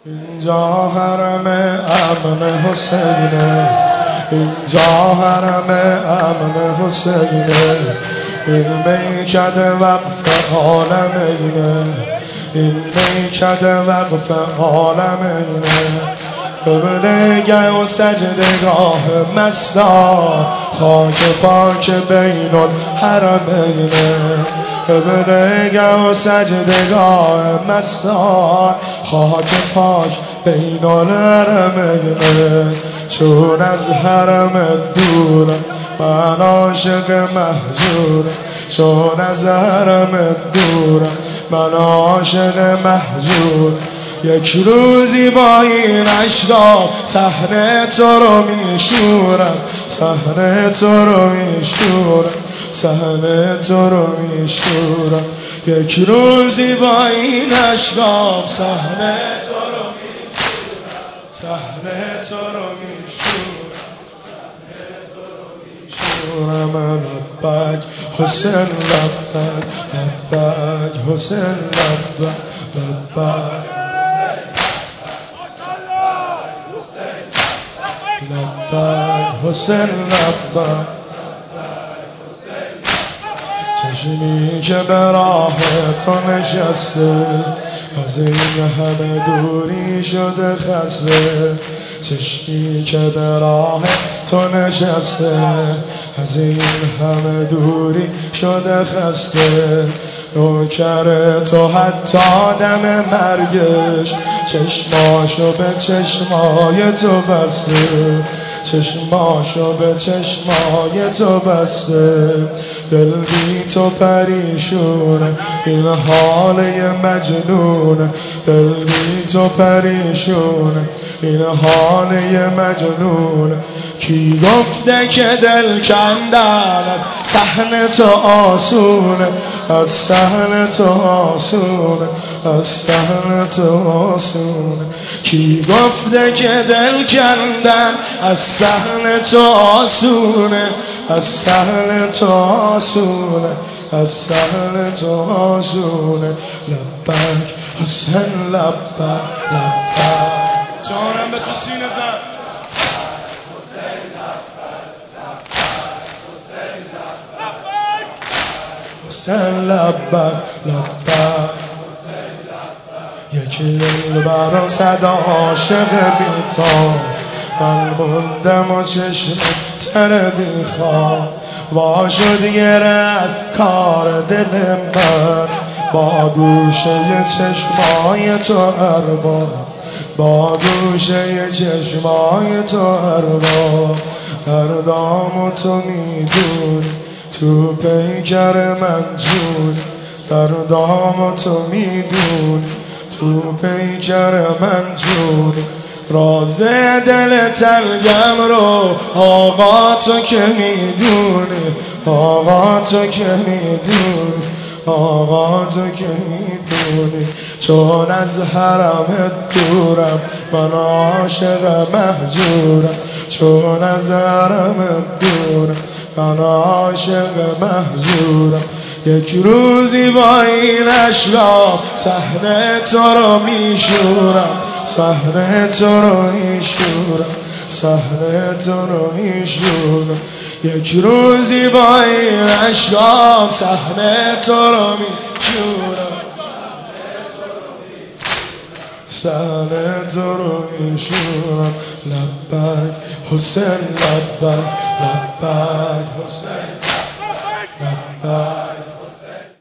اینجا حرم امن حسینه، اینجا حرم امن حسینه، این میکده وقف عالمینه، این میکده وقف عالمینه. قبلگه و سجدگاه مستا، خاک پاک بین الحرمینه. قبلگه و سجدگاه مستا، خاک پاک بین الحرمینه. چون از حرم دور من عاشق مهجور، چون از حرم دور من عاشق مهجور. یک روزی با این عشقا صحنه تو رو میشورم، صحنه تو رو میشورم، صحنه تو رو میشورم. یک روزی با این عشقا صحنه تو رو میشورم، صحنه تو رو میشورم، لبک حسین لبک، لبک حسین لبک، لبک لبک حسین لبک. چشمی که به راه تو نشسته، از این همه دوری شده خسته. چشمی که به راه تو نشسته، از این همه دوری شده خسته. نوکر تو حتی دم مرگش، چشماشو به چشمای تو بسته، چشماشو به چشمای تو بسته. دل بی تو پریشونه، این حاله مجنونه. دل بی تو پریشونه، این حاله مجنونه. کی گفته که دل کندن از صحن تو آسونه، از صحن تو آسونه، از صحن تو آسونه. کی گفته که دل کندن از صحن تو آسونه، از صحن تو آسونه، از صحن تو آسونه. لبک حسین لبک، لبک جانم به تو سینه زد. حسین لبک، لبک یکی دل برا صدا عاشق بیتا، من بودم و چشم تر بیخواب. وا شد گره از کار دل من، با گوشه چشمای تو ارباب، با گوشه چشمای تو ارباب. هر دام تو میدونی، تو پیکر من جونی. در دام تو میدونی، تو پیکر من جونی. راز دل تلگم رو آقا تو که میدونی، آقا تو که میدونی، آقا تو که میدونی. چون از حرم دورم من عاشق مهجورم، چون از حرم دورم من عاشق مهجورم. یک روزی با این عشقا صحنه تو رو میشورم، صحنه تو رو میشورم، صحنه تو رو میشورم. یک روزی با این عشقا صحنه تو رو میشورم، صحنه تو رو میشورم. لبک حسین لبک، لبک حسین لبک.